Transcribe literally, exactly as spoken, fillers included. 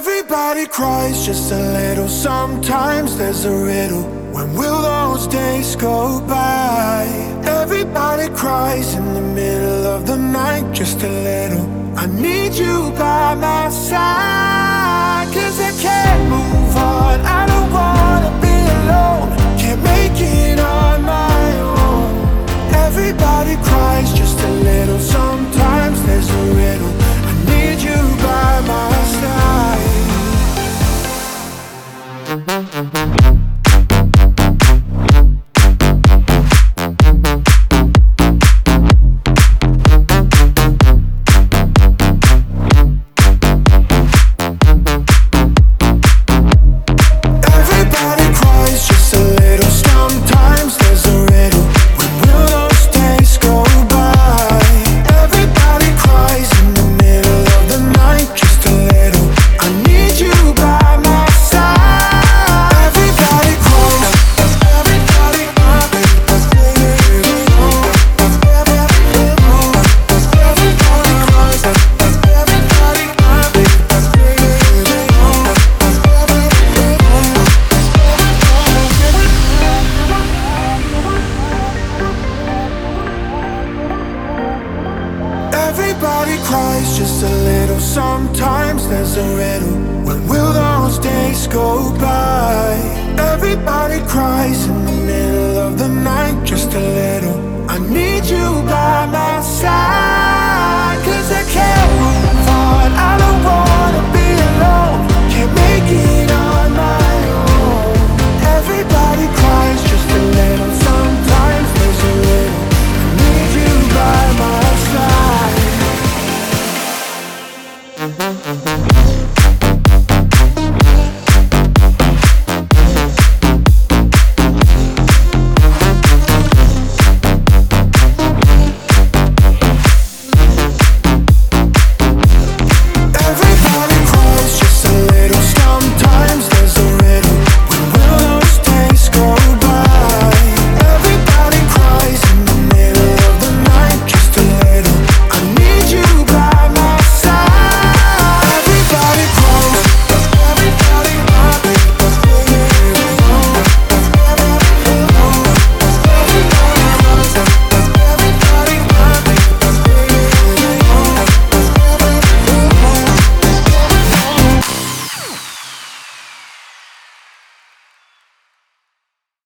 Everybody cries just a little. Sometimes there's a riddle. When will those days go by? Everybody cries in the middle of the night just a little. I need you by my side, 'cause I can't move on. I don't wanna be alone. Can't make it on my own. Everybody cries just a little. Sometimes there's a riddle. I need you by my side. Everybody cries just a little. Sometimes there's a riddle. When will those days go by? Everybody cries in the middle of the night just a little. I need you by my side, 'cause I can't move on. I don't wanna be alone. Can't make it on my own. Everybody cries just a little. Sometimes there's a riddle. I need you by my side.